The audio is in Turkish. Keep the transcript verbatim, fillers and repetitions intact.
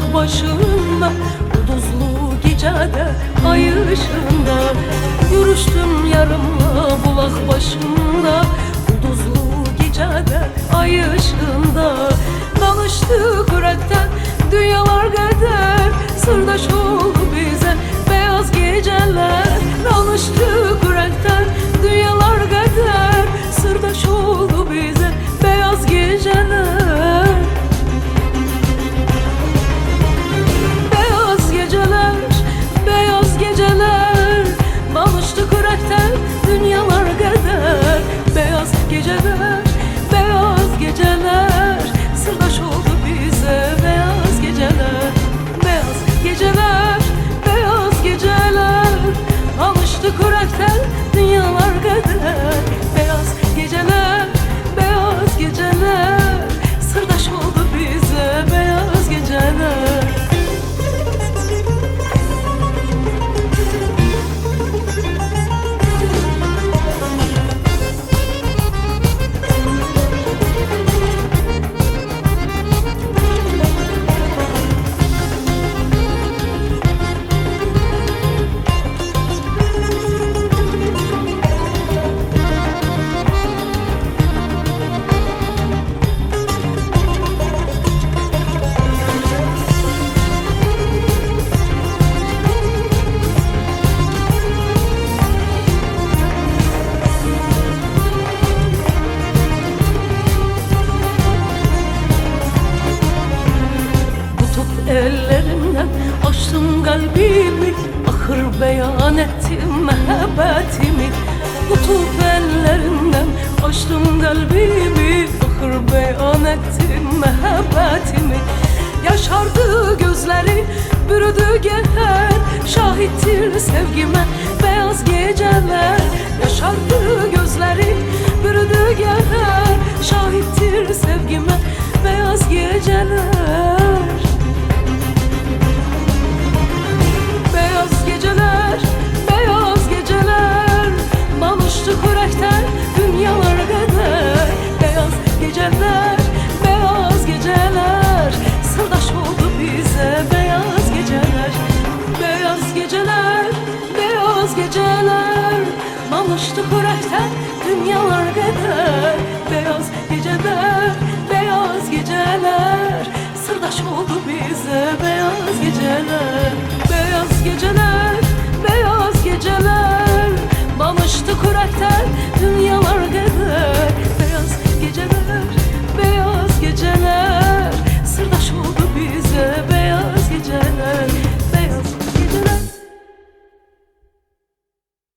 bulak başında, Kuduzlu gecede ay ışığında. Yürüştüm yarımla bulak başında, Kuduzlu gecede ay ışığında. Danıştık yürekten dünyalar kadar, sırdaş oldu bize beyaz geceler. Danıştık yürekten dünyalar kadar, sırdaş oldu bize beyaz geceler. Beyaz geceler, beyaz geceler, danıştık yürekten dünyalar kadar. Beyaz geceler, beyaz geceler, sırdaş oldu bize beyaz geceler. Beyaz geceler, beyaz geceler, alıştık yürekten dünyalar kadar. Beyaz geceler, beyaz geceler, sırdaş oldu bize beyaz geceler. Ellerimden açtım kalbimi, ahır beyan ettim mehabbetimi. Tutup ellerimden açtım kalbimi, ahır beyan ettim mehabbetimi. Yaşardı gözleri, bürüdü geher, şahittir sevgime beyaz geceler. Yaşardı gözleri, bürüdü geher, şahittir sevgime beyaz geceler. Beyaz geceler, beyaz geceler, danıştık yürekten dünyalar kadar. Beyaz geceler, beyaz geceler, sırdaş oldu bize beyaz geceler. Beyaz geceler, beyaz geceler, danıştık yürekten dünyalar kadar. Beyaz geceler, beyaz geceler, sırdaş oldu bize beyaz geceler. Beyaz geceler, beyaz geceler, danıştık yürekten